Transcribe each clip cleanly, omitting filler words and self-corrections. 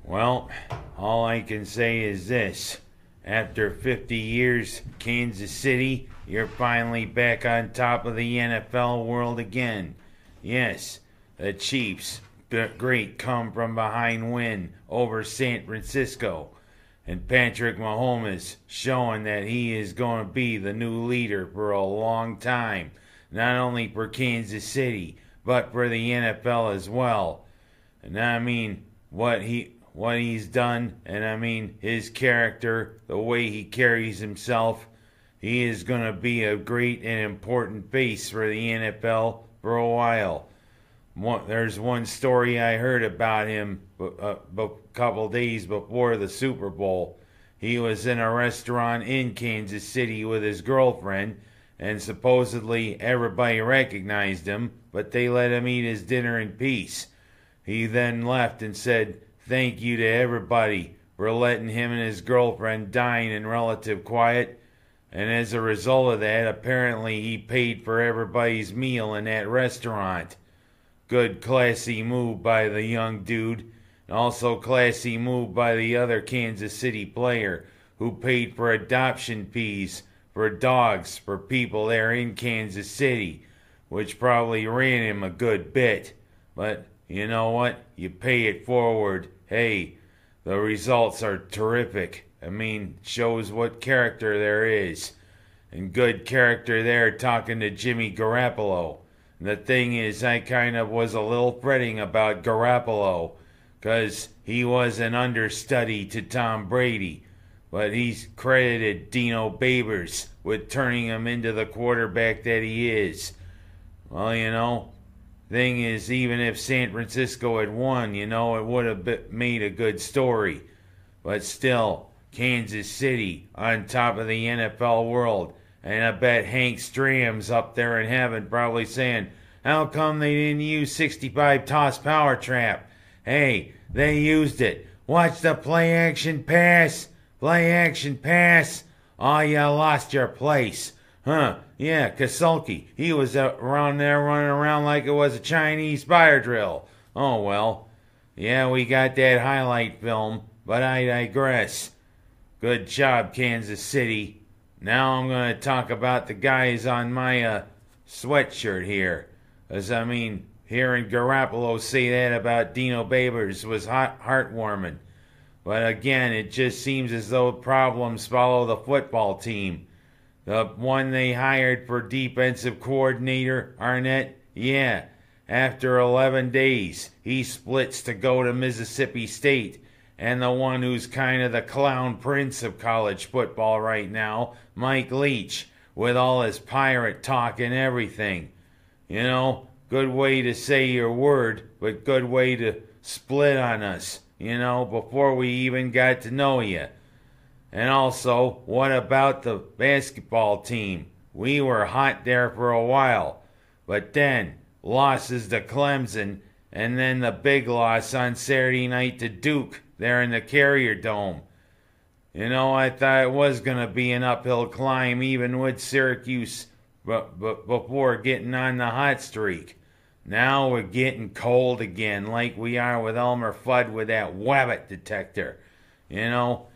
Well, all I can say is this. After 50 years, Kansas City, you're finally back on top of the NFL world again. Yes, the Chiefs, great come from behind win over San Francisco. And Patrick Mahomes showing that he is going to be the new leader for a long time, not only for Kansas City, but for the NFL as well. And I mean, what he's done, and I mean his character, the way he carries himself, he is going to be a great and important face for the NFL for a while. There's one story I heard about him a couple days before the Super Bowl. He was in a restaurant in Kansas City with his girlfriend, and supposedly everybody recognized him, but they let him eat his dinner in peace. He then left and said, "Thank you to everybody for letting him and his girlfriend dine in relative quiet." And as a result of that, apparently he paid for everybody's meal in that restaurant. Good classy move by the young dude. And also classy move by the other Kansas City player who paid for adoption fees for dogs for people there in Kansas City, which probably ran him a good bit. But you know what? You pay it forward. Hey, the results are terrific. I mean, shows what character there is. And good character there talking to Jimmy Garoppolo. And the thing is, I kind of was a little fretting about Garoppolo, because he was an understudy to Tom Brady. But he's credited Dino Babers with turning him into the quarterback that he is. Well, you know, thing is, even if San Francisco had won, you know, it would have made a good story. But still, Kansas City on top of the NFL world. And I bet Hank Stram's up there in heaven probably saying, "How come they didn't use 65 toss power trap? Hey, they used it. Watch the play action pass. Play action pass. Oh, you lost your place. Huh, yeah, Kasulki. He was around there running around like it was a Chinese fire drill. Oh, well. Yeah, we got that highlight film, but I digress. Good job, Kansas City. Now I'm going to talk about the guys on my sweatshirt here. As I mean, hearing Garoppolo say that about Dino Babers was heartwarming. But again, it just seems as though problems follow the football team. The one they hired for defensive coordinator, Arnett, yeah, after 11 days, he splits to go to Mississippi State. And the one who's kind of the clown prince of college football right now, Mike Leach, with all his pirate talk and everything. You know, good way to say your word, but good way to split on us, you know, before we even got to know you. And also, what about the basketball team? We were hot there for a while, but then losses to Clemson, and then the big loss on Saturday night to Duke there in the Carrier Dome. You know, I thought it was going to be an uphill climb even with Syracuse before getting on the hot streak. Now we're getting cold again like we are with Elmer Fudd with that Wabbit detector. You know,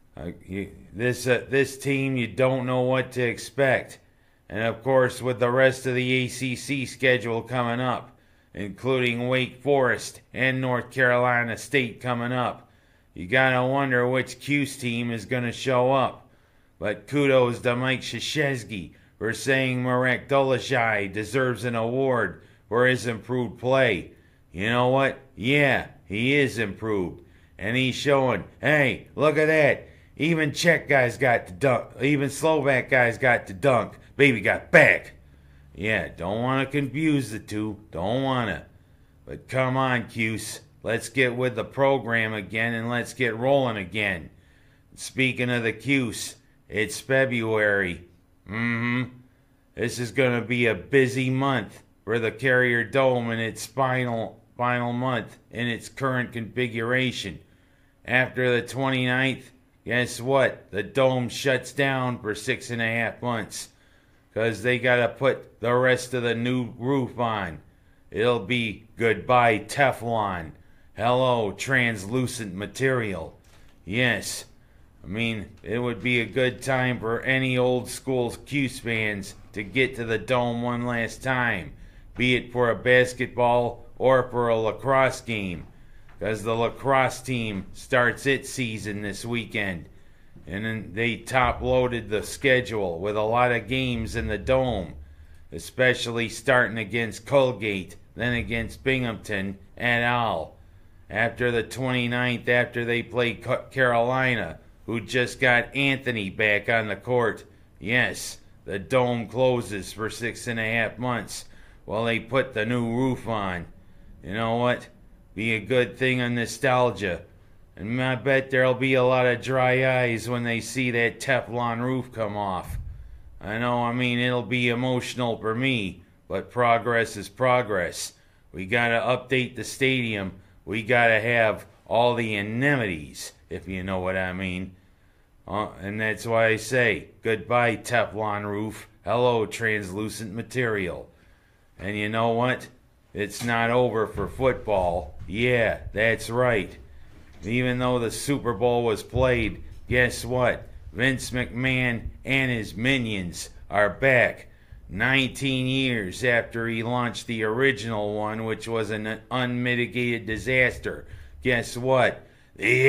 this team, you don't know what to expect. And of course, with the rest of the ACC schedule coming up, including Wake Forest and North Carolina State coming up, you gotta wonder which Cuse team is gonna show up. But kudos to Mike Krzyzewski for saying Marek Dolezaj deserves an award for his improved play. You know what? Yeah, he is improved. And he's showing, hey, look at that. Even Czech guys got to dunk. Even Slovak guys got to dunk. Baby got back. Yeah, don't want to confuse the two. Don't want to. But come on, Cuse. Let's get with the program again and let's get rolling again. Speaking of the Cuse, it's February. This is going to be a busy month for the Carrier Dome in its final month in its current configuration. After the 29th, guess what? The Dome shuts down for 6.5 months. Because they got to put the rest of the new roof on. It'll be goodbye Teflon. Hello, translucent material. Yes, I mean, it would be a good time for any old school Cuse fans to get to the Dome one last time, be it for a basketball or for a lacrosse game, because the lacrosse team starts its season this weekend, and then they top-loaded the schedule with a lot of games in the Dome, especially starting against Colgate, then against Binghamton et al. After the 29th, after they play Carolina, who just got Anthony back on the court. Yes, the Dome closes for 6.5 months while they put the new roof on. You know what? Be a good thing on nostalgia. And I bet there'll be a lot of dry eyes when they see that Teflon roof come off. I know, I mean, it'll be emotional for me, but progress is progress. We gotta update the stadium. We gotta have all the amenities, if you know what I mean. And that's why I say, goodbye Teflon roof, hello translucent material. And you know what? It's not over for football. Yeah, that's right. Even though the Super Bowl was played, guess what? Vince McMahon and his minions are back 19 years after he launched the original one, which was an unmitigated disaster. Guess what? The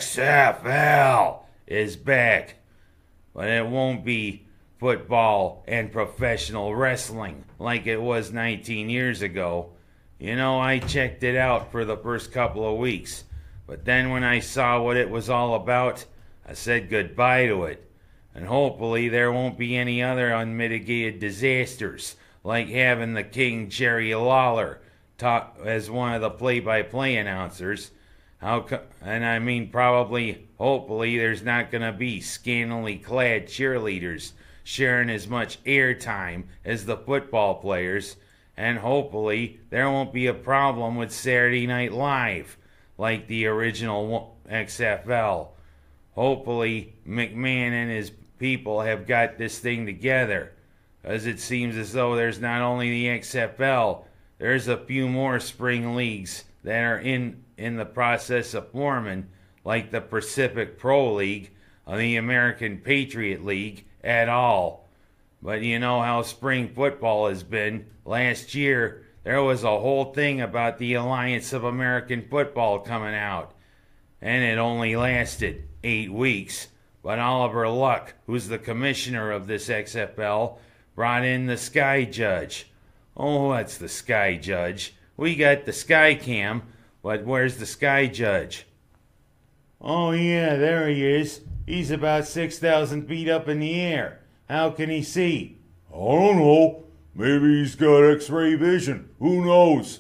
XFL is back. But it won't be football and professional wrestling like it was 19 years ago. You know, I checked it out for the first couple of weeks. But then when I saw what it was all about, I said goodbye to it. And hopefully there won't be any other unmitigated disasters, like having the King Jerry Lawler talk as one of the play-by-play announcers. And I mean hopefully there's not going to be scantily clad cheerleaders sharing as much airtime as the football players. And hopefully there won't be a problem with Saturday Night Live, like the original XFL. Hopefully McMahon and his people have got this thing together, as it seems as though there's not only the XFL, there's a few more spring leagues that are in the process of forming, like the Pacific Pro League, the American Patriot League, et al. But you know how spring football has been. Last year, there was a whole thing about the Alliance of American Football coming out, and it only lasted 8 weeks. But Oliver Luck, who's the commissioner of this XFL, brought in the Sky Judge. Oh, that's the Sky Judge. We got the Sky Cam, but where's the Sky Judge? Oh yeah, there he is. He's about 6,000 feet up in the air. How can he see? I don't know. Maybe he's got X-ray vision. Who knows?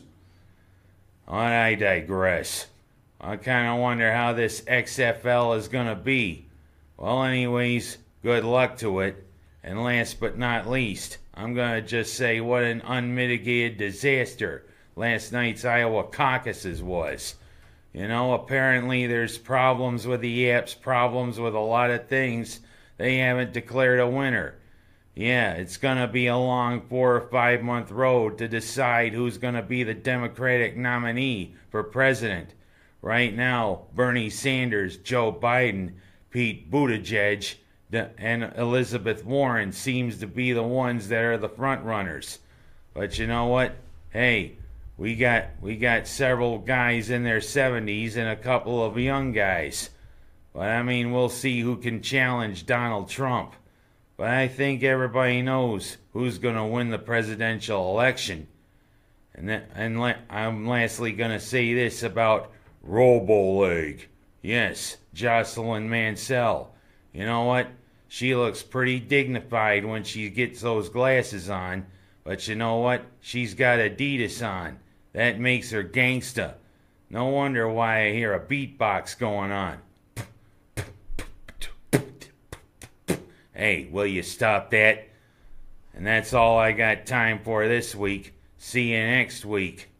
I digress. I kind of wonder how this XFL is going to be. Well, anyways, good luck to it. And last but not least, I'm going to just say what an unmitigated disaster last night's Iowa caucuses was. You know, apparently there's problems with the apps, problems with a lot of things. They haven't declared a winner. Yeah, it's going to be a long 4 or 5 month road to decide who's going to be the Democratic nominee for president. Right now, Bernie Sanders, Joe Biden, Pete Buttigieg, and Elizabeth Warren seems to be the ones that are the front runners. But you know what? Hey, we got several guys in their 70s and a couple of young guys. But I mean, we'll see who can challenge Donald Trump. But I think everybody knows who's going to win the presidential election. I'm lastly going to say this about Robo-Leg. Yes, Jocelyn Mansell. You know what? She looks pretty dignified when she gets those glasses on. But you know what? She's got Adidas on. That makes her gangsta. No wonder why I hear a beatbox going on. Hey, will you stop that? And that's all I got time for this week. See you next week.